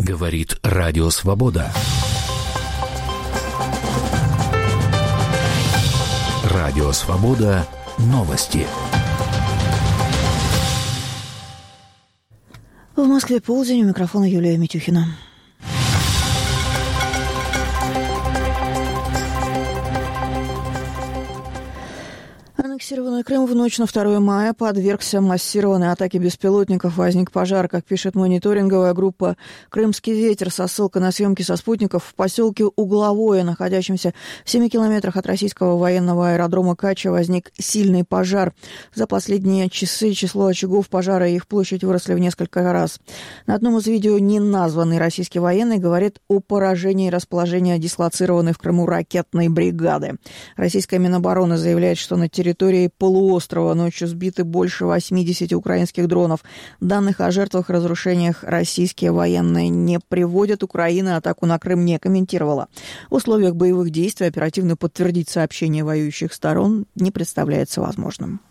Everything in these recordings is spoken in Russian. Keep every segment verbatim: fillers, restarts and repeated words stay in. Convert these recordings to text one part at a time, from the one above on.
Говорит Радио Свобода. Радио Свобода. Новости. В Москве полдень, у микрофона Юлия Митюхина. Аннексированный Крым в ночь на второе мая подвергся массированной атаке беспилотников. Возник пожар, как пишет мониторинговая группа «Крымский ветер» со ссылкой на съемки со спутников в поселке Угловое, находящемся в семи километрах от российского военного аэродрома Кача, возник сильный пожар. За последние часы число очагов пожара и их площадь выросли в несколько раз. На одном из видео неназванный российский военный говорит о поражении расположения дислоцированной в Крыму ракетной бригады. Российская Минобороны заявляет, что на территории территории полуострова ночью сбиты больше восьмидесяти украинских дронов. Данных о жертвах и разрушениях российские военные не приводят. Украина атаку на Крым не комментировала. В условиях боевых действий оперативно подтвердить сообщения воюющих сторон не представляется возможным.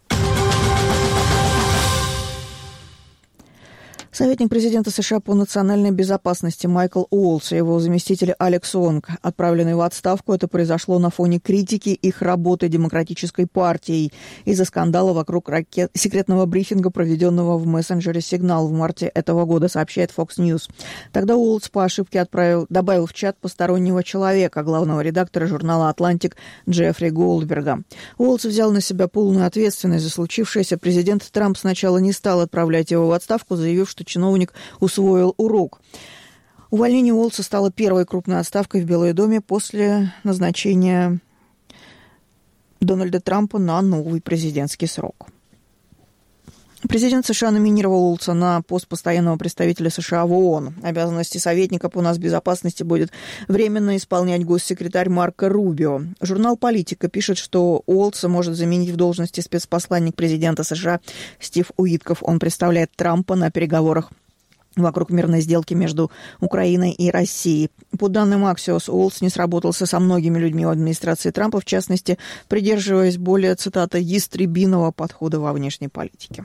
Советник президента США по национальной безопасности Майкл Уолтс и его заместитель Алекс Онг отправлены в отставку. Это произошло на фоне критики их работы Демократической партией из-за скандала вокруг ракет... секретного брифинга, проведенного в мессенджере Signal в марте этого года, сообщает Fox News. Тогда Уолтс по ошибке отправил, добавил в чат постороннего человека, главного редактора журнала «Атлантик» Джеффри Голдберга. Уолтс взял на себя полную ответственность за случившееся. Президент Трамп сначала не стал отправлять его в отставку, заявив, что чиновник усвоил урок. Увольнение Уолтса стало первой крупной отставкой в Белом доме после назначения Дональда Трампа на новый президентский срок. Президент США номинировал Уолтса на пост постоянного представителя США в ООН. Обязанности советника по нацбезопасности будет временно исполнять госсекретарь Марко Рубио. Журнал «Политика» пишет, что Уолтса может заменить в должности спецпосланник президента США Стив Уитков. Он представляет Трампа на переговорах вокруг мирной сделки между Украиной и Россией. По данным Axios, Уолтс не сработался со многими людьми в администрации Трампа, в частности, придерживаясь более, цитата, «ястребиного подхода во внешней политике».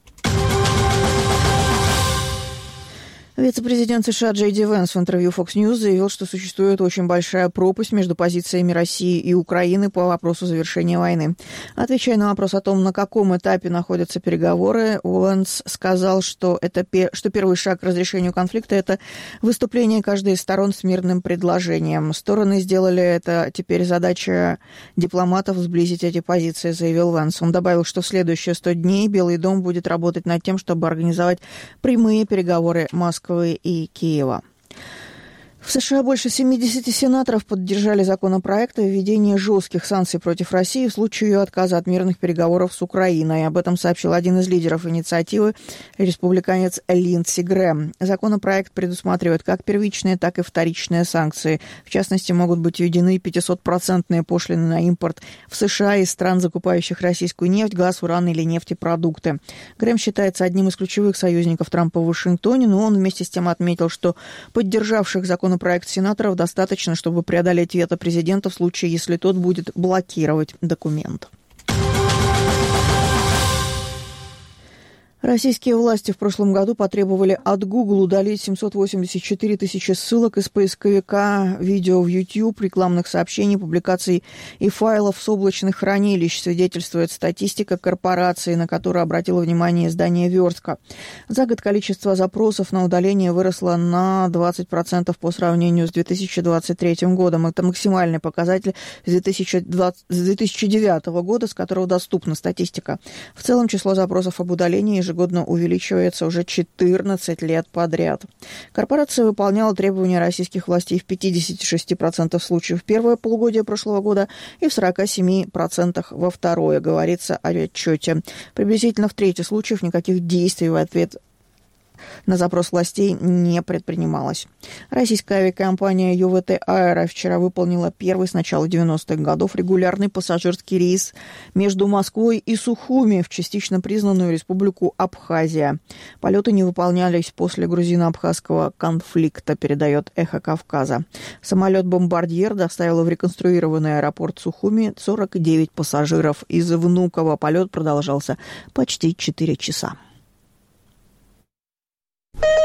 Вице-президент США Джей Ди Венс в интервью Fox News заявил, что существует очень большая пропасть между позициями России и Украины по вопросу завершения войны. Отвечая на вопрос о том, на каком этапе находятся переговоры, Венс сказал, что, это, что первый шаг к разрешению конфликта – это выступление каждой из сторон с мирным предложением. Стороны сделали это, теперь задача дипломатов сблизить эти позиции, заявил Венс. Он добавил, что в следующие сто дней Белый дом будет работать над тем, чтобы организовать прямые переговоры Москвы и Киева. В США больше семидесяти сенаторов поддержали законопроект о введении жестких санкций против России в случае ее отказа от мирных переговоров с Украиной. Об этом сообщил один из лидеров инициативы, республиканец Линдси Грэм. Законопроект предусматривает как первичные, так и вторичные санкции. В частности, могут быть введены пятисотпроцентные пошлины на импорт в США из стран, закупающих российскую нефть, газ, уран или нефтепродукты. Грэм считается одним из ключевых союзников Трампа в Вашингтоне, но он вместе с тем отметил, что поддержавших законопроект Проект сенаторов достаточно, чтобы преодолеть вето президента в случае, если тот будет блокировать документ. Российские власти в прошлом году потребовали от Google удалить семьсот восемьдесят четыре тысячи ссылок из поисковика видео в YouTube, рекламных сообщений, публикаций и файлов с облачных хранилищ, свидетельствует статистика корпорации, на которую обратило внимание издание «Верстка». За год количество запросов на удаление выросло на двадцать процентов по сравнению с две тысячи двадцать третьим годом. Это максимальный показатель с две тысячи девятого года, с которого доступна статистика. В целом число запросов об удалении ежегодно увеличивается уже четырнадцать лет подряд. Корпорация выполняла требования российских властей в пятидесяти шести процентах случаев в первое полугодие прошлого года и в сорока семи процентах во второе, говорится о отчете. Приблизительно в трети случаев никаких действий в ответ на запрос властей не предпринималось. Российская авиакомпания ю ви ти Aero вчера выполнила первый с начала девяностых годов регулярный пассажирский рейс между Москвой и Сухуми в частично признанную республику Абхазия. Полеты не выполнялись после грузино-абхазского конфликта, передает «Эхо Кавказа». Самолет-бомбардьер доставил в реконструированный аэропорт Сухуми сорок девять пассажиров. Из Внуково полет продолжался почти четыре часа.